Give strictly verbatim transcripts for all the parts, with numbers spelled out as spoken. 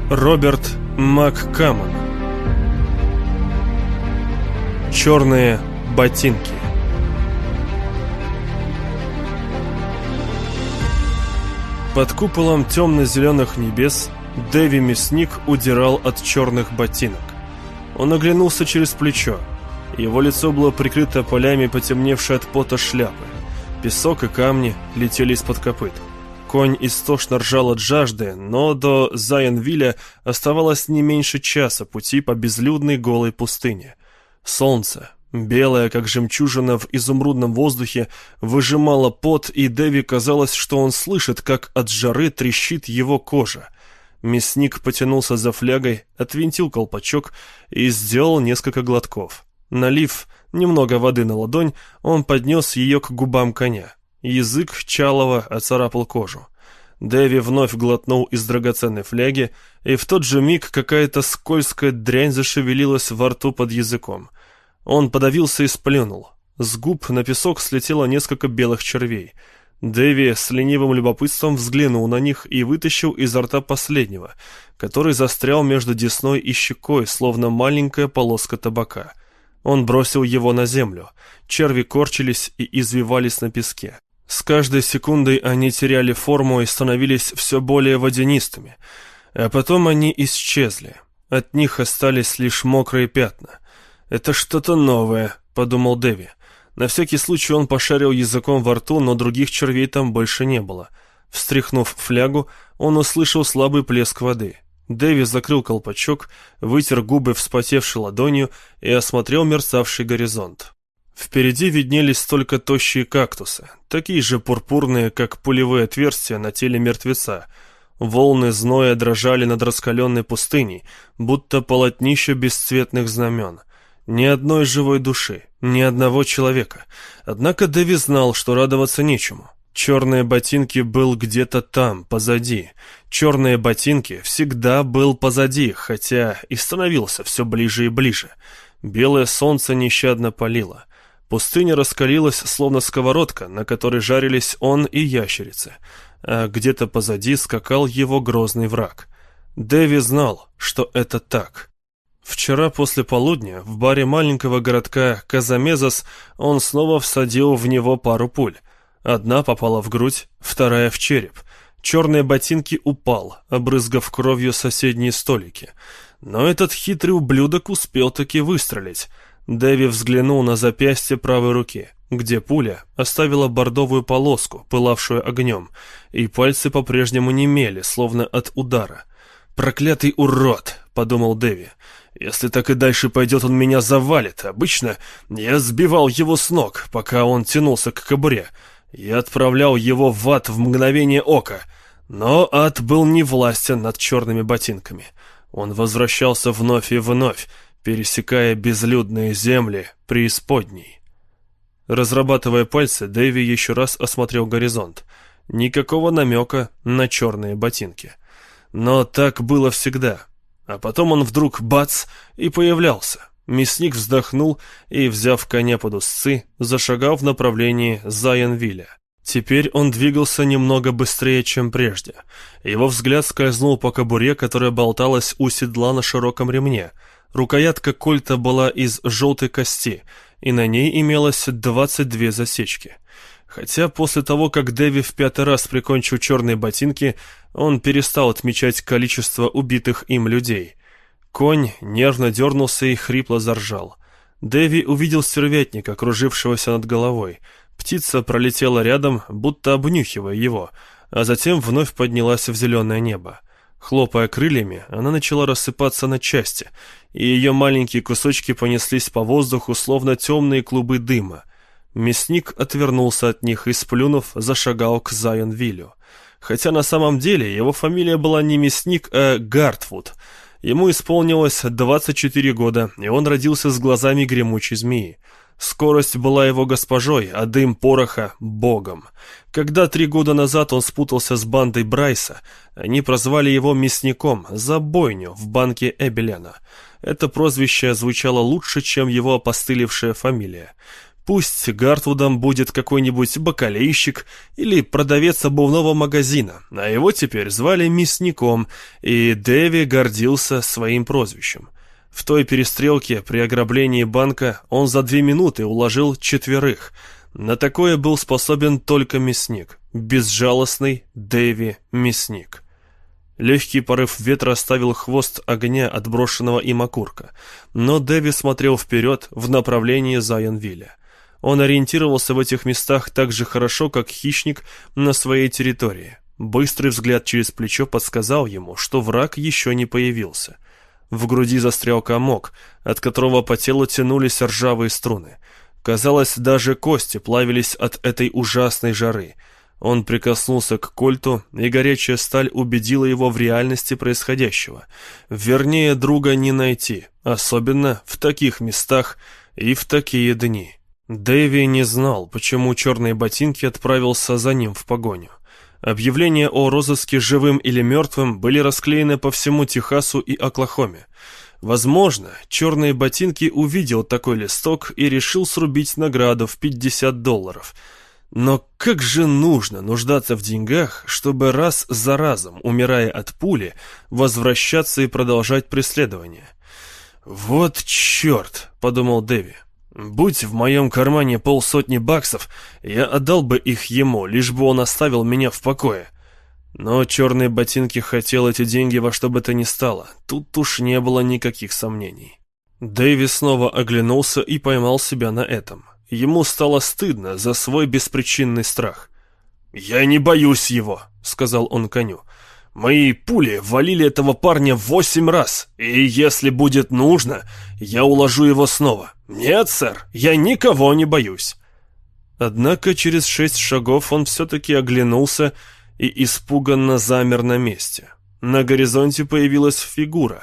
Роберт МакКамон. Черные ботинки. Под куполом темно-зеленых небес Дэви Мясник удирал от черных ботинок. Он оглянулся через плечо. Его лицо было прикрыто полями потемневшей от пота шляпы. Песок и камни летели из-под копыт. Конь истошно ржал от жажды, но до Зайонвилля оставалось не меньше часа пути по безлюдной голой пустыне. Солнце, белое, как жемчужина в изумрудном воздухе, выжимало пот, и Дэви казалось, что он слышит, как от жары трещит его кожа. Мясник потянулся за флягой, отвинтил колпачок и сделал несколько глотков. Налив немного воды на ладонь, он поднес ее к губам коня. Язык Чалова оцарапал кожу. Дэви вновь глотнул из драгоценной фляги, и в тот же миг какая-то скользкая дрянь зашевелилась во рту под языком. Он подавился и сплюнул. С губ на песок слетело несколько белых червей. Дэви с ленивым любопытством взглянул на них и вытащил изо рта последнего, который застрял между десной и щекой, словно маленькая полоска табака. Он бросил его на землю. Черви корчились и извивались на песке. С каждой секундой они теряли форму и становились все более водянистыми. А потом они исчезли. От них остались лишь мокрые пятна. «Это что-то новое», — подумал Дэви. На всякий случай он пошарил языком во рту, но других червей там больше не было. Встряхнув флягу, он услышал слабый плеск воды. Дэви закрыл колпачок, вытер губы вспотевшей ладонью и осмотрел мерцавший горизонт. Впереди виднелись только тощие кактусы, такие же пурпурные, как пулевые отверстия на теле мертвеца. Волны зноя дрожали над раскаленной пустыней, будто полотнища бесцветных знамен. Ни одной живой души, ни одного человека. Однако Дэви знал, что радоваться нечему. Черные ботинки был где-то там, позади. Черные ботинки всегда был позади, хотя и становился все ближе и ближе. Белое солнце нещадно палило. Пустыня раскалилась, словно сковородка, на которой жарились он и ящерицы. А где-то позади скакал его грозный враг. Дэви знал, что это так. Вчера после полудня в баре маленького городка Казамезос он снова всадил в него пару пуль. Одна попала в грудь, вторая в череп. Черные ботинки упал, обрызгав кровью соседние столики. Но этот хитрый ублюдок успел таки выстрелить. Дэви взглянул на запястье правой руки, где пуля оставила бордовую полоску, пылавшую огнем, и пальцы по-прежнему немели, словно от удара. «Проклятый урод!» — подумал Дэви. «Если так и дальше пойдет, он меня завалит. Обычно я сбивал его с ног, пока он тянулся к кобуре. Я отправлял его в ад в мгновение ока. Но ад был не властен над черными ботинками. Он возвращался вновь и вновь, пересекая безлюдные земли преисподней». Разрабатывая пальцы, Дэви еще раз осмотрел горизонт. Никакого намека на черные ботинки. Но так было всегда. А потом он вдруг бац и появлялся. Мясник вздохнул и, взяв коня под узцы, зашагал в направлении Зайонвилля. Теперь он двигался немного быстрее, чем прежде. Его взгляд скользнул по кобуре, которая болталась у седла на широком ремне. Рукоятка кольта была из желтой кости, и на ней имелось двадцать две засечки. Хотя после того, как Дэви в пятый раз прикончил черные ботинки, он перестал отмечать количество убитых им людей. Конь нервно дернулся и хрипло заржал. Дэви увидел стервятника, кружившегося над головой. Птица пролетела рядом, будто обнюхивая его, а затем вновь поднялась в зеленое небо. Хлопая крыльями, она начала рассыпаться на части, и ее маленькие кусочки понеслись по воздуху, словно темные клубы дыма. Мясник отвернулся от них и, сплюнув, зашагал к Зайонвиллю. Хотя на самом деле его фамилия была не Мясник, а Гартвуд. Ему исполнилось двадцать четыре года, и он родился с глазами гремучей змеи. Скорость была его госпожой, а дым пороха — богом. Когда три года назад он спутался с бандой Брайса, они прозвали его мясником за бойню в банке Эбелена. Это прозвище звучало лучше, чем его опостылевшая фамилия. Пусть Гартвудом будет какой-нибудь бакалейщик или продавец обувного магазина, а его теперь звали Мясником, и Дэви гордился своим прозвищем. В той перестрелке при ограблении банка он за две минуты уложил четверых. На такое был способен только Мясник, безжалостный Дэви Мясник. Легкий порыв ветра оставил хвост огня от брошенного им окурка, но Дэви смотрел вперед в направлении Зайонвилля. Он ориентировался в этих местах так же хорошо, как хищник на своей территории. Быстрый взгляд через плечо подсказал ему, что враг еще не появился. В груди застрял комок, от которого по телу тянулись ржавые струны. Казалось, даже кости плавились от этой ужасной жары. Он прикоснулся к кольту, и горячая сталь убедила его в реальности происходящего. Вернее, друга не найти, особенно в таких местах и в такие дни. Дэви не знал, почему черные ботинки отправился за ним в погоню. Объявления о розыске живым или мертвым были расклеены по всему Техасу и Оклахоме. Возможно, черные ботинки увидел такой листок и решил срубить награду в пятьдесят долларов. Но как же нужно нуждаться в деньгах, чтобы раз за разом, умирая от пули, возвращаться и продолжать преследование? «Вот черт!» — подумал Дэви. «Будь в моем кармане полсотни баксов, я отдал бы их ему, лишь бы он оставил меня в покое». Но черные ботинки хотел эти деньги во что бы то ни стало. Тут уж не было никаких сомнений. Дэви снова оглянулся и поймал себя на этом. Ему стало стыдно за свой беспричинный страх. «Я не боюсь его», — сказал он коню. «Мои пули валили этого парня восемь раз, и если будет нужно, я уложу его снова. Нет, сэр, я никого не боюсь». Однако через шесть шагов он все-таки оглянулся и испуганно замер на месте. На горизонте появилась фигура.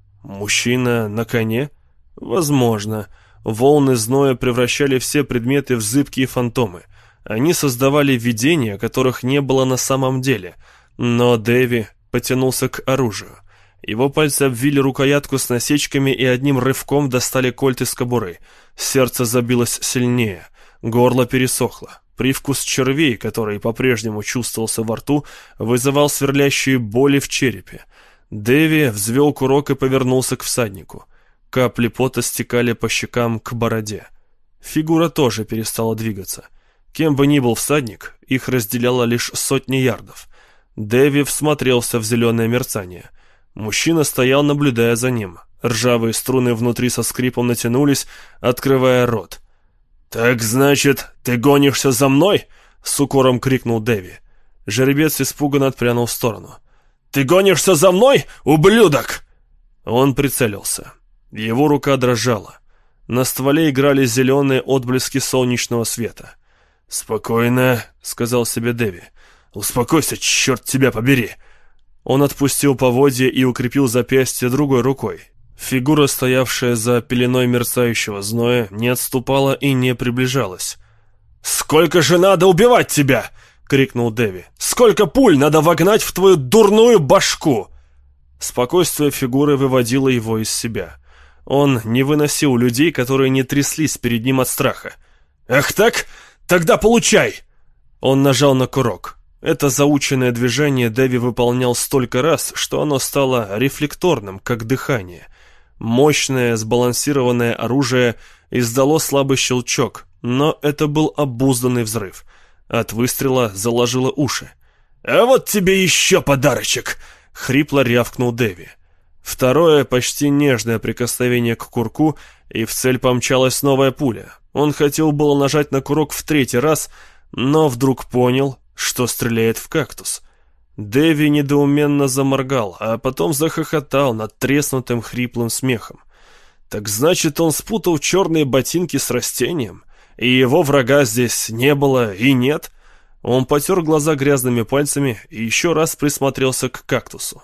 Мужчина на коне? Возможно. Волны зноя превращали все предметы в зыбкие фантомы. Они создавали видения, которых не было на самом деле. Но Дэви потянулся к оружию. Его пальцы обвили рукоятку с насечками и одним рывком достали кольт из кобуры. Сердце забилось сильнее. Горло пересохло. Привкус червей, который по-прежнему чувствовался во рту, вызывал сверлящие боли в черепе. Дэви взвел курок и повернулся к всаднику. Капли пота стекали по щекам к бороде. Фигура тоже перестала двигаться. Кем бы ни был всадник, их разделяло лишь сотни ярдов. Дэви всмотрелся в зеленое мерцание. Мужчина стоял, наблюдая за ним. Ржавые струны внутри со скрипом натянулись, открывая рот. «Так значит, ты гонишься за мной?» — с укором крикнул Дэви. Жеребец испуганно отпрянул в сторону. «Ты гонишься за мной, ублюдок?» Он прицелился. Его рука дрожала. На стволе играли зеленые отблески солнечного света. «Спокойно», — сказал себе Дэви. «Успокойся, черт тебя побери!» Он отпустил поводья и укрепил запястье другой рукой. Фигура, стоявшая за пеленой мерцающего зноя, не отступала и не приближалась. «Сколько же надо убивать тебя?» — крикнул Дэви. «Сколько пуль надо вогнать в твою дурную башку?» Спокойствие фигуры выводило его из себя. Он не выносил людей, которые не тряслись перед ним от страха. «Ах так? Тогда получай!» Он нажал на курок. Это заученное движение Дэви выполнял столько раз, что оно стало рефлекторным, как дыхание. Мощное, сбалансированное оружие издало слабый щелчок, но это был обузданный взрыв. От выстрела заложило уши. «А вот тебе еще подарочек!» — хрипло рявкнул Дэви. Второе, почти нежное прикосновение к курку, и в цель помчалась новая пуля. Он хотел было нажать на курок в третий раз, но вдруг понял, что стреляет в кактус. Дэви недоуменно заморгал, а потом захохотал над треснутым хриплым смехом. Так значит, он спутал черные ботинки с растением, и его врага здесь не было и нет? Он потер глаза грязными пальцами и еще раз присмотрелся к кактусу.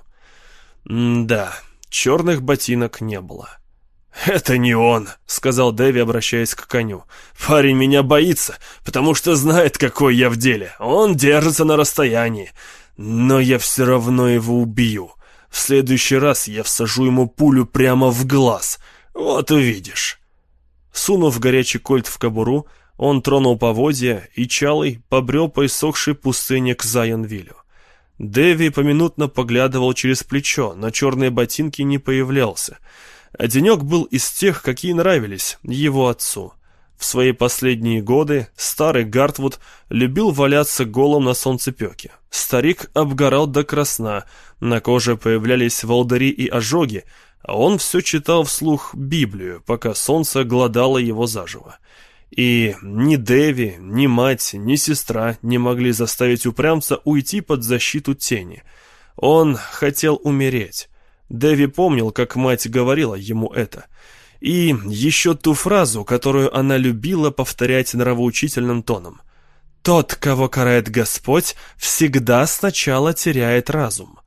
М-да, черных ботинок не было. «Это не он», — сказал Дэви, обращаясь к коню. «Парень меня боится, потому что знает, какой я в деле. Он держится на расстоянии. Но я все равно его убью. В следующий раз я всажу ему пулю прямо в глаз. Вот увидишь». Сунув горячий кольт в кобуру, Он тронул поводья, и Чалый побрел по иссохшей пустыне к Зайонвилю. Дэви поминутно поглядывал через плечо, но черные ботинки не появлялся. А денек был из тех, какие нравились его отцу. В свои последние годы старый Гартвуд любил валяться голым на солнцепеке. Старик обгорал до красна, на коже появлялись волдыри и ожоги, а он все читал вслух Библию, пока солнце глодало его заживо. И ни Дэви, ни мать, ни сестра не могли заставить упрямца уйти под защиту тени. Он хотел умереть. Дэви помнил, как мать говорила ему это. И еще ту фразу, которую она любила повторять нравоучительным тоном. «Тот, кого карает Господь, всегда сначала теряет разум».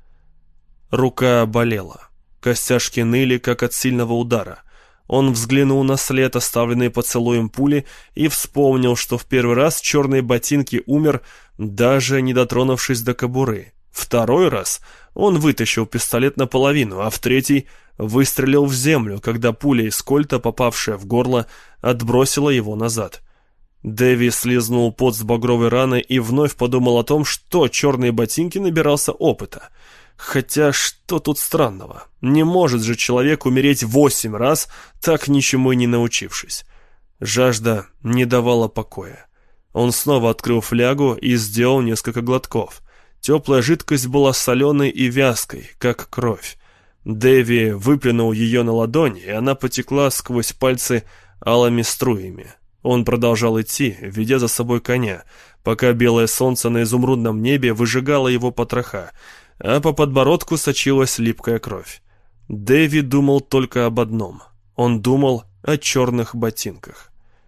Рука болела. Костяшки ныли, как от сильного удара. Он взглянул на след, оставленный поцелуем пули, и вспомнил, что в первый раз черные ботинки умер, даже не дотронувшись до кобуры. Второй раз он вытащил пистолет наполовину, а в третий выстрелил в землю, когда пуля из кольта, попавшая в горло, отбросила его назад. Дэви слизнул пот с багровой раны и вновь подумал о том, что черные ботинки набирался опыта. Хотя что тут странного? Не может же человек умереть восемь раз, так ничему и не научившись. Жажда не давала покоя. Он снова открыл флягу и сделал несколько глотков. Теплая жидкость была соленой и вязкой, как кровь. Дэви выплюнул ее на ладонь, и она потекла сквозь пальцы алыми струями. Он продолжал идти, ведя за собой коня, пока белое солнце на изумрудном небе выжигало его потроха, а по подбородку сочилась липкая кровь. Дэви думал только об одном. Он думал о черных ботинках.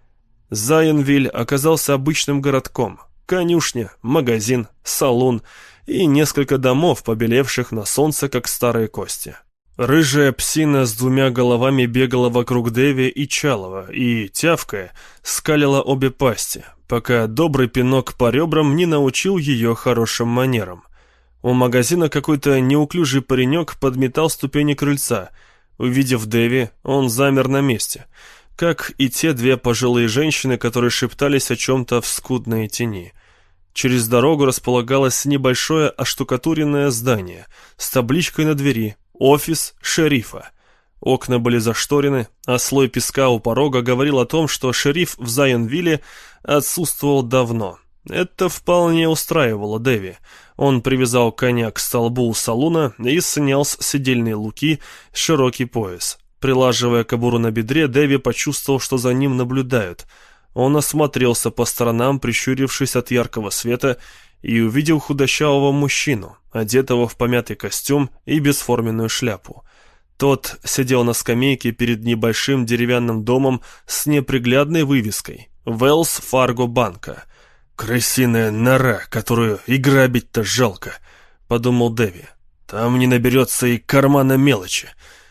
Зайонвиль оказался обычным городком. Конюшня, магазин, салон и несколько домов, побелевших на солнце, как старые кости. Рыжая псина с двумя головами бегала вокруг Дэви и Чалова и, тявкая, скалила обе пасти, пока добрый пинок по ребрам не научил ее хорошим манерам. У магазина какой-то неуклюжий паренек подметал ступени крыльца. Увидев Дэви, он замер на месте, как и те две пожилые женщины, которые шептались о чем-то в скудной тени. Через дорогу располагалось небольшое оштукатуренное здание с табличкой на двери «Офис шерифа». Окна были зашторены, а слой песка у порога говорил о том, что шериф в Зайонвилле отсутствовал давно. Это вполне устраивало Дэви. Он привязал коня к столбу у салуна и снял с седельной луки широкий пояс. Прилаживая кобуру на бедре, Дэви почувствовал, что за ним наблюдают. Он осмотрелся по сторонам, прищурившись от яркого света, и увидел худощавого мужчину, одетого в помятый костюм и бесформенную шляпу. Тот сидел на скамейке перед небольшим деревянным домом с неприглядной вывеской «Wells Fargo банка». «Крысиная нора, которую и грабить-то жалко», — подумал Дэви. «Там не наберется и кармана мелочи.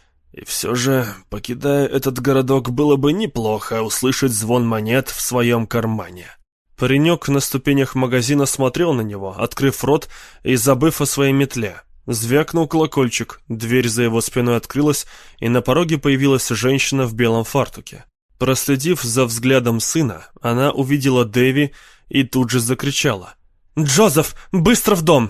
И все же, покидая этот городок, было бы неплохо услышать звон монет в своем кармане». Паренек на ступенях магазина смотрел на него, открыв рот и забыв о своей метле. Звякнул колокольчик, дверь за его спиной открылась, и на пороге появилась женщина в белом фартуке. Проследив за взглядом сына, она увидела Дэви и тут же закричала: «Джозеф, быстро в дом!»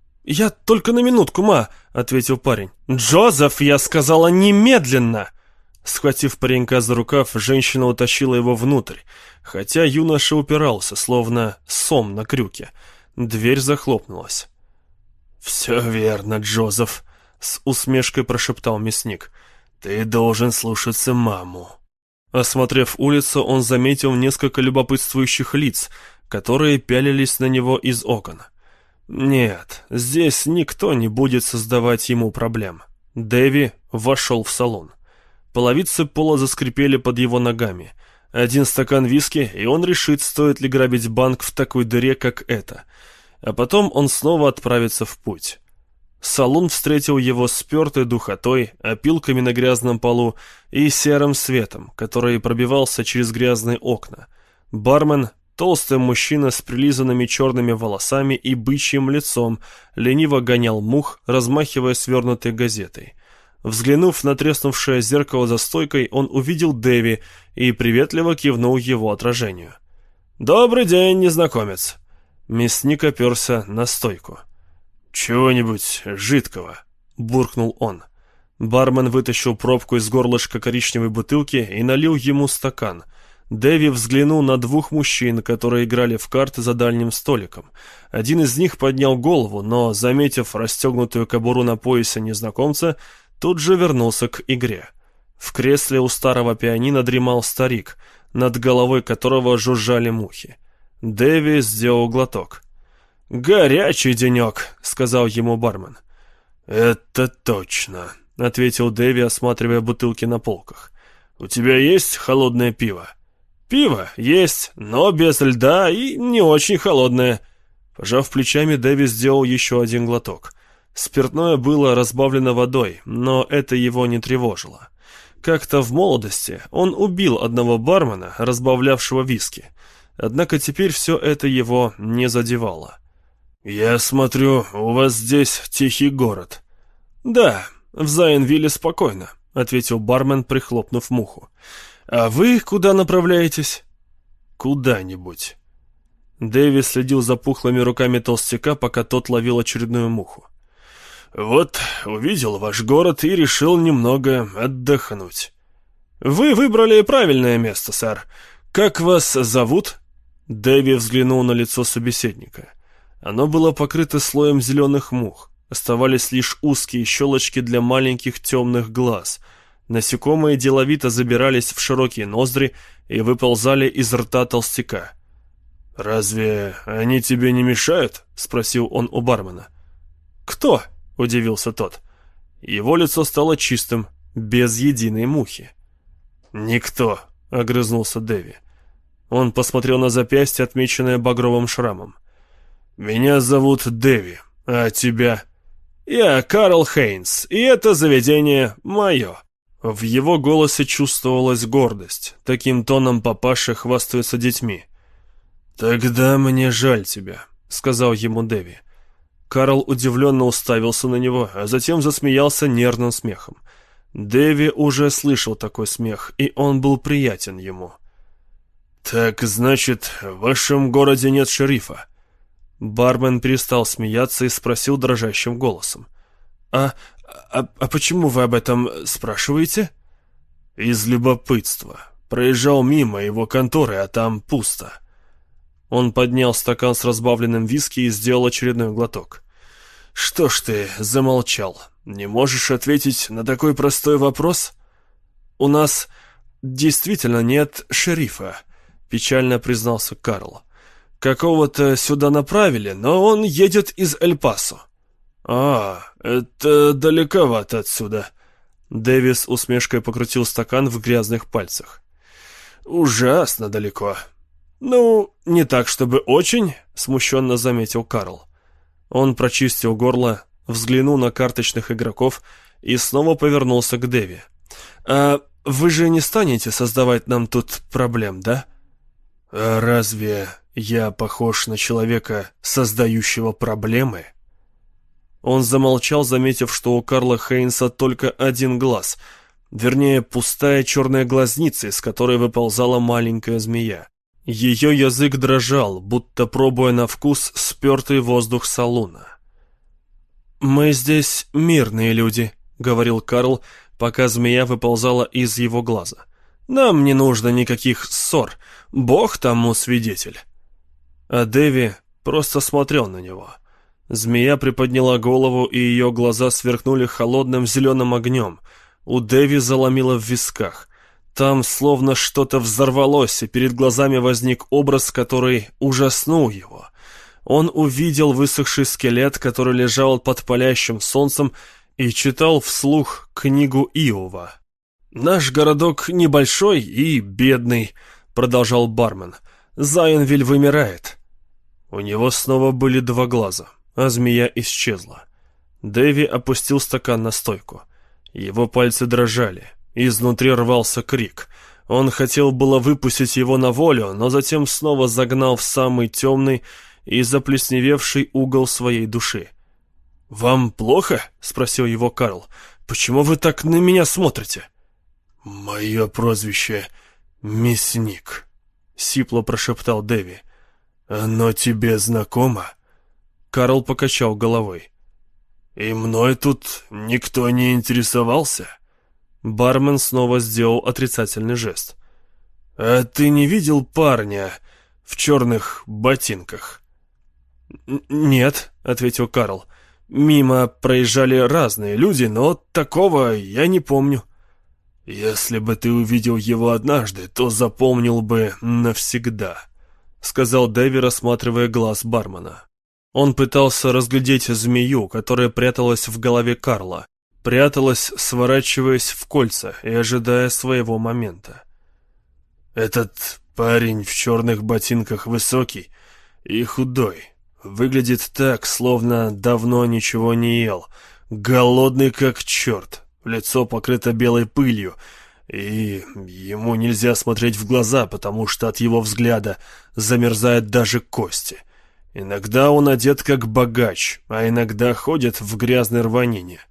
«Я только на минутку, ма», — ответил парень. «Джозеф, я сказала, немедленно!» Схватив паренька за рукав, женщина утащила его внутрь, хотя юноша упирался, словно сом на крюке. Дверь захлопнулась. «Все верно, Джозеф», — с усмешкой прошептал мясник. «Ты должен слушаться маму». Осмотрев улицу, он заметил несколько любопытствующих лиц, которые пялились на него из окон. Нет, здесь никто не будет создавать ему проблем. Дэви вошел в салон. Половицы пола заскрипели под его ногами. Один стакан виски, и он решит, стоит ли грабить банк в такой дыре, как эта. А потом он снова отправится в путь. Салон встретил его спертой духотой, опилками на грязном полу и серым светом, который пробивался через грязные окна. Бармен, толстый мужчина с прилизанными черными волосами и бычьим лицом, лениво гонял мух, размахивая свернутой газетой. Взглянув на треснувшее зеркало за стойкой, он увидел Дэви и приветливо кивнул его отражению. «Добрый день, незнакомец». Мясник оперся на стойку. «Чего-нибудь жидкого», — буркнул он. Бармен вытащил пробку из горлышка коричневой бутылки и налил ему стакан. Дэви взглянул на двух мужчин, которые играли в карты за дальним столиком. Один из них поднял голову, но, заметив расстегнутую кобуру на поясе незнакомца, тут же вернулся к игре. В кресле у старого пианино дремал старик, над головой которого жужжали мухи. Дэви сделал глоток. «Горячий денек», — сказал ему бармен. «Это точно», — ответил Дэви, осматривая бутылки на полках. «У тебя есть холодное пиво?» «Пиво есть, но без льда и не очень холодное». Пожав плечами, Дэви сделал еще один глоток. Спиртное было разбавлено водой, но это его не тревожило. Как-то в молодости он убил одного бармена, разбавлявшего виски. Однако теперь все это его не задевало. «Я смотрю, у вас здесь тихий город». «Да, в Зайнвилле спокойно», — ответил бармен, прихлопнув муху. «А вы куда направляетесь?» «Куда-нибудь». Дэви следил за пухлыми руками толстяка, пока тот ловил очередную муху. «Вот, увидел ваш город и решил немного отдохнуть». «Вы выбрали правильное место, сэр. Как вас зовут?» Дэви взглянул на лицо собеседника. Оно было покрыто слоем зеленых мух. Оставались лишь узкие щелочки для маленьких темных глаз. Насекомые деловито забирались в широкие ноздри и выползали из рта толстяка. «Разве они тебе не мешают?» — спросил он у бармена. «Кто?» — удивился тот. Его лицо стало чистым, без единой мухи. «Никто», — огрызнулся Дэви. Он посмотрел на запястье, отмеченное багровым шрамом. «Меня зовут Дэви, а тебя?» «Я Карл Хейнс, и это заведение мое». В его голосе чувствовалась гордость. Таким тоном папаша хвастается детьми. «Тогда мне жаль тебя», — сказал ему Дэви. Карл удивленно уставился на него, а затем засмеялся нервным смехом. Дэви уже слышал такой смех, и он был приятен ему. «Так, значит, в вашем городе нет шерифа?» Бармен перестал смеяться и спросил дрожащим голосом. «А, а, а почему вы об этом спрашиваете?» «Из любопытства. Проезжал мимо его конторы, а там пусто». Он поднял стакан с разбавленным виски и сделал очередной глоток. «Что ж ты замолчал? Не можешь ответить на такой простой вопрос?» «У нас действительно нет шерифа», — печально признался Карл. «Какого-то сюда направили, но он едет из Эль-Пасо». «А, это далековато отсюда». Дэви с усмешкой покрутил стакан в грязных пальцах. «Ужасно далеко». «Ну, не так, чтобы очень», — смущенно заметил Карл. Он прочистил горло, взглянул на карточных игроков и снова повернулся к Дэви. «А вы же не станете создавать нам тут проблем, да?» «А разве я похож на человека, создающего проблемы?» Он замолчал, заметив, что у Карла Хейнса только один глаз, вернее, пустая черная глазница, из которой выползала маленькая змея. Ее язык дрожал, будто пробуя на вкус спертый воздух салуна. «Мы здесь мирные люди», — говорил Карл, пока змея выползала из его глаза. «Нам не нужно никаких ссор. Бог тому свидетель». А Дэви просто смотрел на него. Змея приподняла голову, и ее глаза сверкнули холодным зеленым огнем. У Дэви заломило в висках. Там словно что-то взорвалось, и перед глазами возник образ, который ужаснул его. Он увидел высохший скелет, который лежал под палящим солнцем, и читал вслух книгу Иова. «Наш городок небольшой и бедный», — продолжал бармен. «Зайнвиль вымирает». У него снова были два глаза, а змея исчезла. Дэви опустил стакан на стойку. Его пальцы дрожали. Изнутри рвался крик. Он хотел было выпустить его на волю, но затем снова загнал в самый темный и заплесневевший угол своей души. «Вам плохо?» — спросил его Карл. «Почему вы так на меня смотрите?» «Мое прозвище — Мясник», — сипло прошептал Дэви. «Оно тебе знакомо?» Карл покачал головой. «И мной тут никто не интересовался?» Бармен снова сделал отрицательный жест. «А ты не видел парня в черных ботинках?» «Нет», — ответил Карл. «Мимо проезжали разные люди, но такого я не помню». «Если бы ты увидел его однажды, то запомнил бы навсегда», — сказал Дэви, рассматривая глаз бармена. Он пытался разглядеть змею, которая пряталась в голове Карла, пряталась, сворачиваясь в кольца и ожидая своего момента. «Этот парень в черных ботинках высокий и худой. Выглядит так, словно давно ничего не ел. Голодный как черт. Лицо покрыто белой пылью, и ему нельзя смотреть в глаза, потому что от его взгляда замерзают даже кости. Иногда он одет как богач, а иногда ходит в грязной рванине.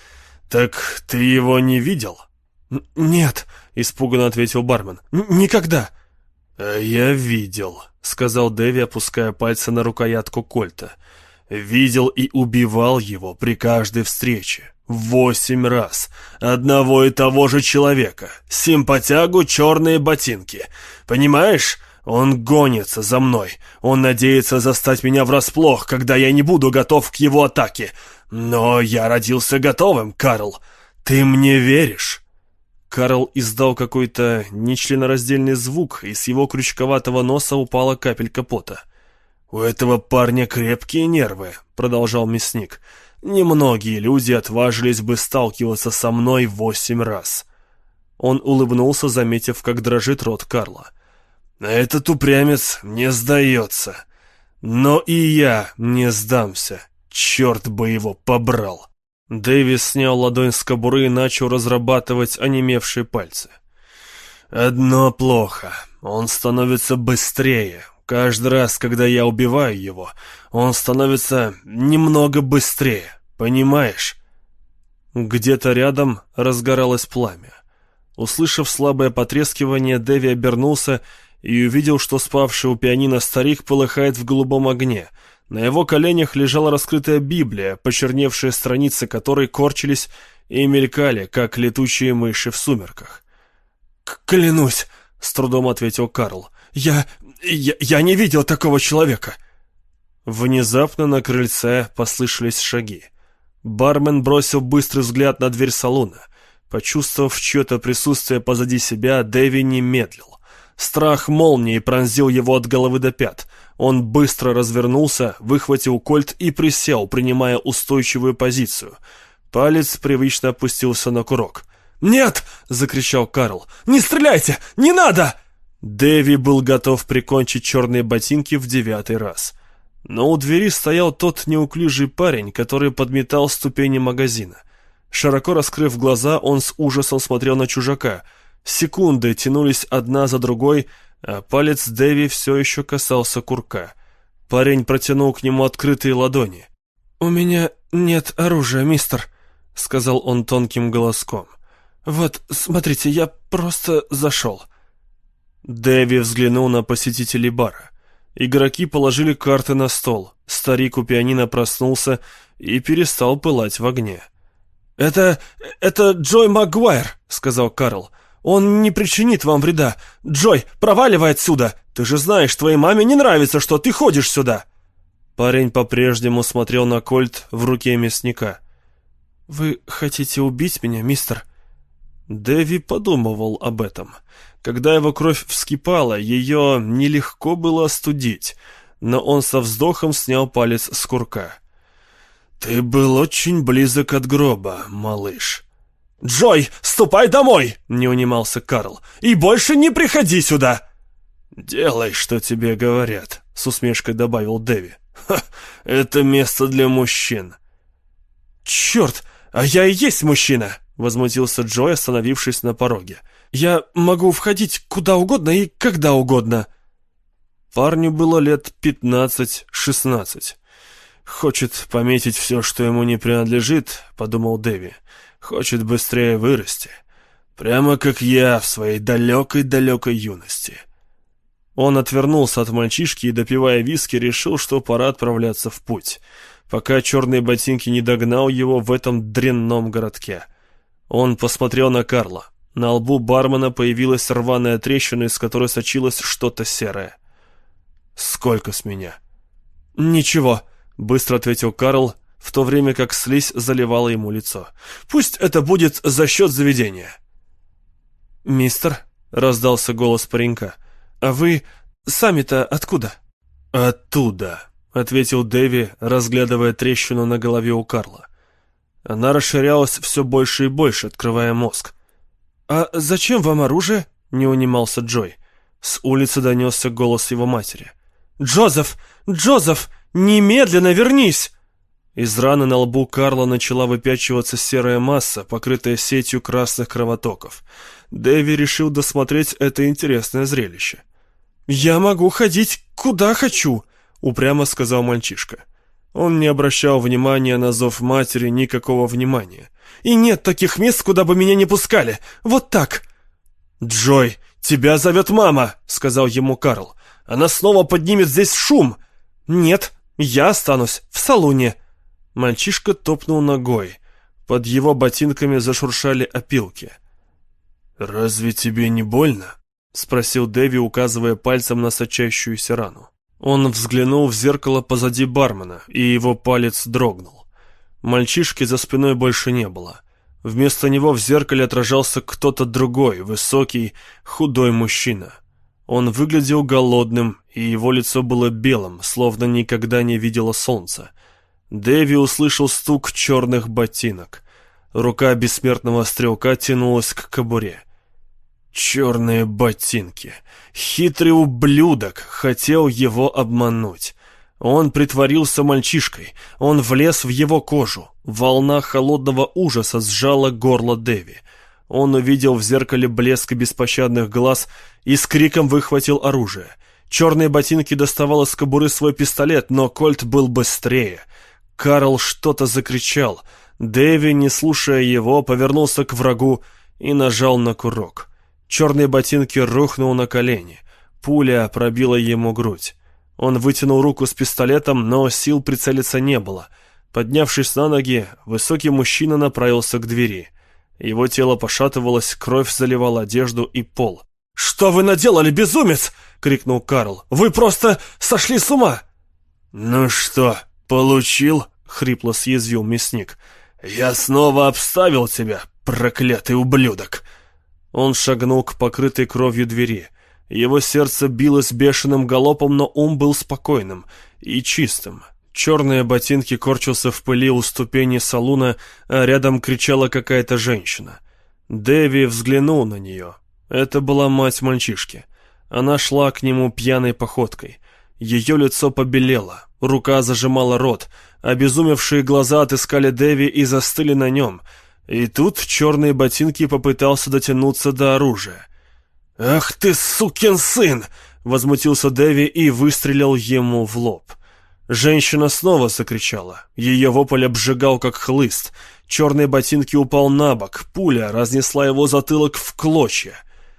Так ты его не видел?» «Нет», — испуганно ответил бармен. «Никогда». «А я видел», — сказал Дэви, опуская пальцы на рукоятку кольта. «Видел и убивал его при каждой встрече. Восемь раз. Одного и того же человека. Симпатягу, черные ботинки. Понимаешь? Он гонится за мной. Он надеется застать меня врасплох, когда я не буду готов к его атаке. Но я родился готовым, Карл. Ты мне веришь?» Карл издал какой-то нечленораздельный звук, и с его крючковатого носа упала капелька пота. «У этого парня крепкие нервы», — продолжал мясник. «Немногие люди отважились бы сталкиваться со мной восемь раз». Он улыбнулся, заметив, как дрожит рот Карла. «Этот упрямец не сдается. Но и я не сдамся. Черт бы его побрал!» Дэвис снял ладонь с кобуры и начал разрабатывать онемевшие пальцы. «Одно плохо. Он становится быстрее. Каждый раз, когда я убиваю его, он становится немного быстрее. Понимаешь?» Где-то рядом разгоралось пламя. Услышав слабое потрескивание, Дэви обернулся и увидел, что спавший у пианино старик полыхает в голубом огне. На его коленях лежала раскрытая Библия, почерневшие страницы которой корчились и мелькали, как летучие мыши в сумерках. «Клянусь», — с трудом ответил Карл, — «я... я, я не видел такого человека». Внезапно на крыльце послышались шаги. Бармен бросил быстрый взгляд на дверь салона. Почувствовав чье-то присутствие позади себя, Дэви не медлил. Страх молнией пронзил его от головы до пят. Он быстро развернулся, выхватил кольт и присел, принимая устойчивую позицию. Палец привычно опустился на курок. «Нет!» — закричал Карл. «Не стреляйте! Не надо!» Дэви был готов прикончить черные ботинки в девятый раз. Но у двери стоял тот неуклюжий парень, который подметал ступени магазина. Широко раскрыв глаза, он с ужасом смотрел на чужака. Секунды тянулись одна за другой, а палец Дэви все еще касался курка. Парень протянул к нему открытые ладони. «У меня нет оружия, мистер», — сказал он тонким голоском. «Вот, смотрите, я просто зашел». Дэви взглянул на посетителей бара. Игроки положили карты на стол. Старик у пианино проснулся и перестал пылать в огне. «Это... это Джой Магуайр», — сказал Карл. «Он не причинит вам вреда. Джой, проваливай отсюда! Ты же знаешь, твоей маме не нравится, что ты ходишь сюда!» Парень по-прежнему смотрел на кольт в руке мясника. «Вы хотите убить меня, мистер?» Дэви подумывал об этом. Когда его кровь вскипала, ее нелегко было остудить, но он со вздохом снял палец с курка. «Ты был очень близок от гроба, малыш». «Джой, ступай домой!» — не унимался Карл. «И больше не приходи сюда!» «Делай, что тебе говорят», — с усмешкой добавил Дэви. «Ха, это место для мужчин». «Черт, а я и есть мужчина!» — возмутился Джой, остановившись на пороге. «Я могу входить куда угодно и когда угодно». Парню было лет пятнадцать-шестнадцать. «Хочет пометить все, что ему не принадлежит», — подумал Дэви. «Хочет быстрее вырасти. Прямо как я в своей далекой-далекой юности». Он отвернулся от мальчишки и, допивая виски, решил, что пора отправляться в путь, пока черные ботинки не догнал его в этом дрянном городке. Он посмотрел на Карла. На лбу бармена появилась рваная трещина, из которой сочилось что-то серое. «Сколько с меня?» «Ничего», — быстро ответил Карл, в то время как слизь заливала ему лицо. «Пусть это будет за счет заведения». «Мистер», — раздался голос паренька, — «а вы сами-то откуда?» «Оттуда», — ответил Дэви, разглядывая трещину на голове у Карла. Она расширялась все больше и больше, открывая мозг. «А зачем вам оружие?» — не унимался Джой. С улицы донесся голос его матери. «Джозеф! Джозеф! Немедленно вернись!» Из раны на лбу Карла начала выпячиваться серая масса, покрытая сетью красных кровотоков. Дэви решил досмотреть это интересное зрелище. «Я могу ходить куда хочу», — упрямо сказал мальчишка. Он не обращал внимания на зов матери, никакого внимания. «И нет таких мест, куда бы меня не пускали. Вот так!» «Джой, тебя зовет мама», — сказал ему Карл. «Она снова поднимет здесь шум». «Нет, я останусь в салоне». Мальчишка топнул ногой. Под его ботинками зашуршали опилки. «Разве тебе не больно?» — спросил Дэви, указывая пальцем на сочащуюся рану. Он взглянул в зеркало позади бармена, и его палец дрогнул. Мальчишки за спиной больше не было. Вместо него в зеркале отражался кто-то другой, высокий, худой мужчина. Он выглядел голодным, и его лицо было белым, словно никогда не видело солнца. Дэви услышал стук черных ботинок. Рука бессмертного стрелка тянулась к кобуре. Черные ботинки. Хитрый ублюдок хотел его обмануть. Он притворился мальчишкой. Он влез в его кожу. Волна холодного ужаса сжала горло Дэви. Он увидел в зеркале блеск беспощадных глаз и с криком выхватил оружие. Черные ботинки доставал из кобуры свой пистолет, но Кольт был быстрее. Карл что-то закричал. Дэви, не слушая его, повернулся к врагу и нажал на курок. Черные ботинки рухнул на колени. Пуля пробила ему грудь. Он вытянул руку с пистолетом, но сил прицелиться не было. Поднявшись на ноги, высокий мужчина направился к двери. Его тело пошатывалось, кровь заливала одежду и пол. «Что вы наделали, безумец?» — крикнул Карл. «Вы просто сошли с ума!» «Ну что, получил?» — хрипло съязвил мясник. «Я снова обставил тебя, проклятый ублюдок!» Он шагнул к покрытой кровью двери. Его сердце билось бешеным галопом, но ум был спокойным и чистым. Черные ботинки корчился в пыли у ступени салуна, а рядом кричала какая-то женщина. Дэви взглянул на нее. Это была мать мальчишки. Она шла к нему пьяной походкой. Ее лицо побелело, рука зажимала рот, обезумевшие глаза отыскали Дэви и застыли на нем. И тут черные ботинки попытался дотянуться до оружия. «Ах ты, сукин сын!» — возмутился Дэви и выстрелил ему в лоб. Женщина снова закричала. Ее вопль обжигал, как хлыст. Черные ботинки упал на бок. Пуля разнесла его затылок в клочья.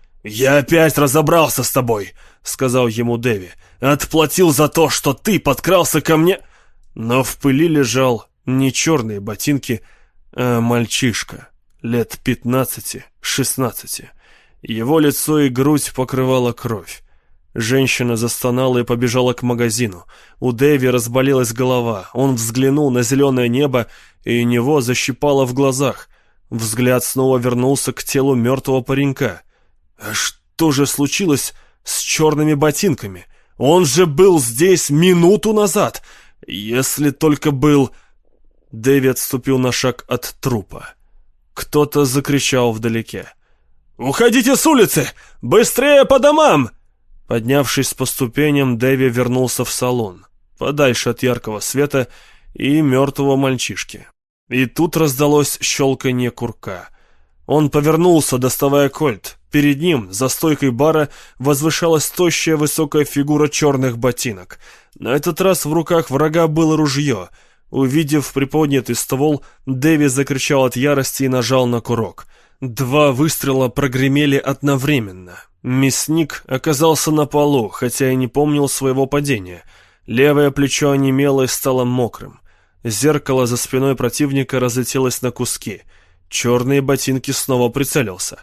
«Я опять разобрался с тобой», — сказал ему Дэви. «Отплатил за то, что ты подкрался ко мне». Но в пыли лежал не черные ботинки, а мальчишка, лет пятнадцати-шестнадцати. Его лицо и грудь покрывала кровь. Женщина застонала и побежала к магазину. У Дэви разболелась голова. Он взглянул на зеленое небо, и у него защипало в глазах. Взгляд снова вернулся к телу мертвого паренька. А что же случилось с черными ботинками? Он же был здесь минуту назад. Если только был... Дэви отступил на шаг от трупа. Кто-то закричал вдалеке. «Уходите с улицы! Быстрее по домам!» Поднявшись по ступеням, Дэви вернулся в салон, подальше от яркого света и мертвого мальчишки. И тут раздалось щелканье курка. Он повернулся, доставая кольт. Перед ним, за стойкой бара, возвышалась тощая высокая фигура черных ботинок. На этот раз в руках врага было ружье. Увидев приподнятый ствол, Дэви закричал от ярости и нажал на курок. Два выстрела прогремели одновременно. Мясник оказался на полу, хотя и не помнил своего падения. Левое плечо онемело и стало мокрым. Зеркало за спиной противника разлетелось на куски. Черные ботинки снова прицелился.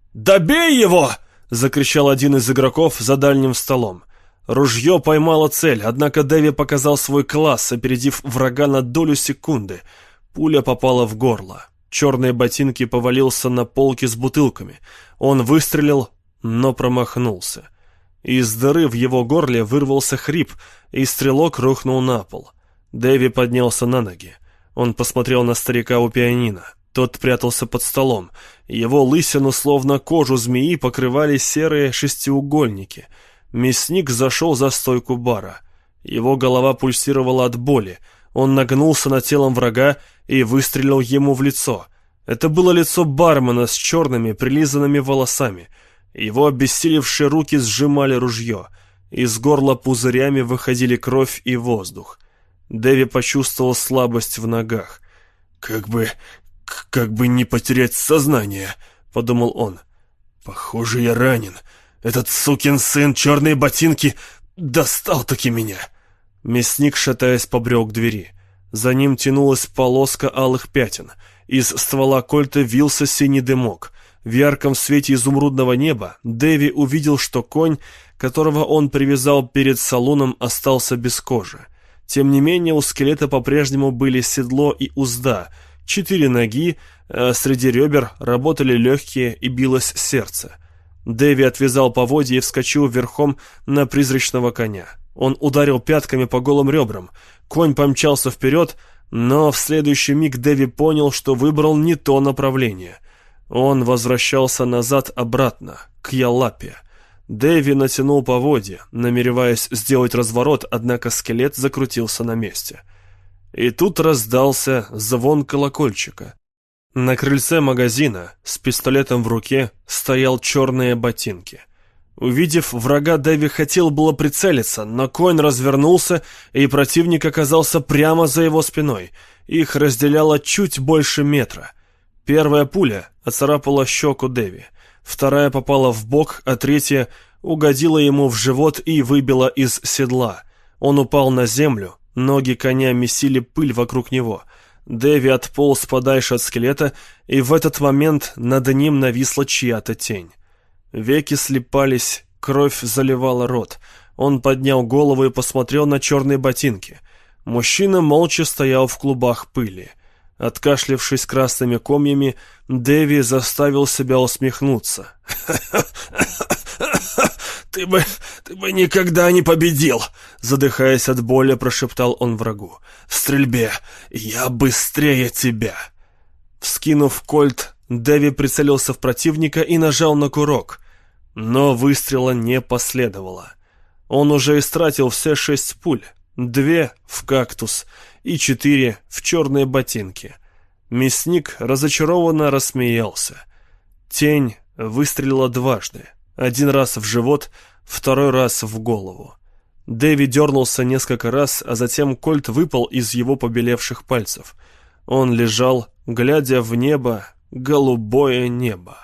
«Добей его!» — закричал один из игроков за дальним столом. Ружье поймало цель, однако Дэви показал свой класс, опередив врага на долю секунды. Пуля попала в горло. Черные ботинки повалился на полки с бутылками. Он выстрелил, но промахнулся. Из дыры в его горле вырвался хрип, и стрелок рухнул на пол. Дэви поднялся на ноги. Он посмотрел на старика у пианино. Тот прятался под столом. Его лысину, словно кожу змеи, покрывали серые шестиугольники. Мясник зашел за стойку бара. Его голова пульсировала от боли. Он нагнулся над телом врага и выстрелил ему в лицо. Это было лицо бармена с черными прилизанными волосами. Его обессилевшие руки сжимали ружье. Из горла пузырями выходили кровь и воздух. Дэви почувствовал слабость в ногах. «Как бы... как бы не потерять сознание», — подумал он. «Похоже, я ранен. Этот сукин сын, черные ботинки, достал-таки меня». Мясник, шатаясь, побрел к двери. За ним тянулась полоска алых пятен. Из ствола кольта вился синий дымок. В ярком свете изумрудного неба Дэви увидел, что конь, которого он привязал перед салуном, остался без кожи. Тем не менее, у скелета по-прежнему были седло и узда, четыре ноги, а среди ребер работали легкие и билось сердце. Дэви отвязал поводья и вскочил верхом на призрачного коня. Он ударил пятками по голым ребрам. Конь помчался вперед, но в следующий миг Дэви понял, что выбрал не то направление. Он возвращался назад обратно, к Ялапе. Дэви натянул поводья, намереваясь сделать разворот, однако скелет закрутился на месте. И тут раздался звон колокольчика. На крыльце магазина с пистолетом в руке стоял черные ботинки. Увидев врага, Дэви хотел было прицелиться, но конь развернулся, и противник оказался прямо за его спиной. Их разделяло чуть больше метра. Первая пуля оцарапала щеку Дэви. Вторая попала в бок, а третья угодила ему в живот и выбила из седла. Он упал на землю, ноги коня месили пыль вокруг него. Дэви отполз подальше от скелета, и в этот момент над ним нависла чья-то тень. Веки слипались, кровь заливала рот. Он поднял голову и посмотрел на черные ботинки. Мужчина молча стоял в клубах пыли. Откашлявшись красными комьями, Дэви заставил себя усмехнуться. «Ты бы... ты бы никогда не победил!» Задыхаясь от боли, прошептал он врагу. «В стрельбе я быстрее тебя!» Вскинув кольт, Дэви прицелился в противника и нажал на курок. Но выстрела не последовало. Он уже истратил все шесть пуль. Две в кактус и четыре в черные ботинки. Мясник разочарованно рассмеялся. Тень выстрелила дважды. Один раз в живот, второй раз в голову. Дэви дернулся несколько раз, а затем кольт выпал из его побелевших пальцев. Он лежал, глядя в небо, голубое небо.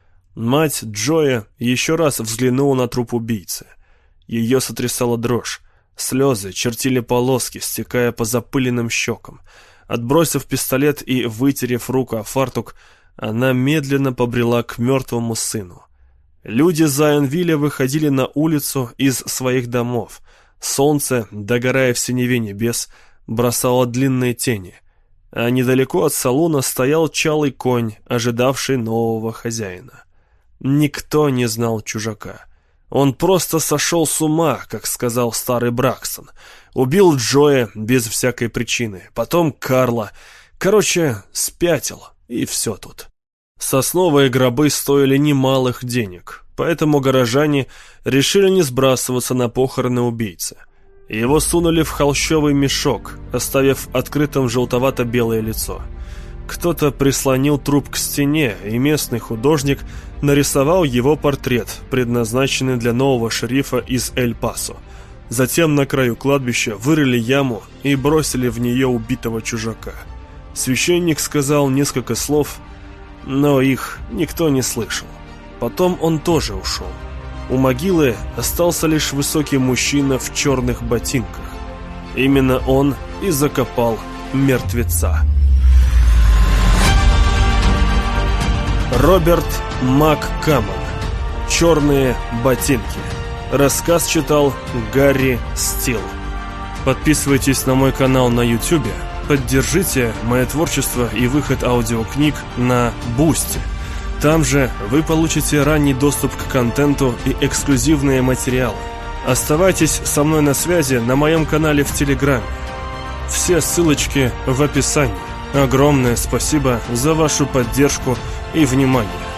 Мать Джоя еще раз взглянула на труп убийцы. Ее сотрясала дрожь. Слезы чертили полоски, стекая по запыленным щекам. Отбросив пистолет и вытерев руку о фартук, она медленно побрела к мертвому сыну. Люди Зайонвилля выходили на улицу из своих домов. Солнце, догорая в синеве небес, бросало длинные тени. А недалеко от салуна стоял чалый конь, ожидавший нового хозяина. Никто не знал чужака. Он просто сошел с ума, как сказал старый Бракстон. Убил Джоя без всякой причины, потом Карла. Короче, спятил, и все тут. Сосновые гробы стоили немалых денег, поэтому горожане решили не сбрасываться на похороны убийцы. Его сунули в холщовый мешок, оставив открытым желтовато-белое лицо. Кто-то прислонил труп к стене, и местный художник нарисовал его портрет, предназначенный для нового шерифа из Эль-Пасо. Затем на краю кладбища вырыли яму и бросили в нее убитого чужака. Священник сказал несколько слов, но их никто не слышал. Потом он тоже ушел. У могилы остался лишь высокий мужчина в черных ботинках. Именно он и закопал мертвеца. Роберт МакКамон. «Черные ботинки». Рассказ читал Гарри Стил. Подписывайтесь на мой канал на YouTube. Поддержите мое творчество и выход аудиокниг на Boosty. Там же вы получите ранний доступ к контенту и эксклюзивные материалы. Оставайтесь со мной на связи на моем канале в Телеграме. Все ссылочки в описании. Огромное спасибо за вашу поддержку и внимание.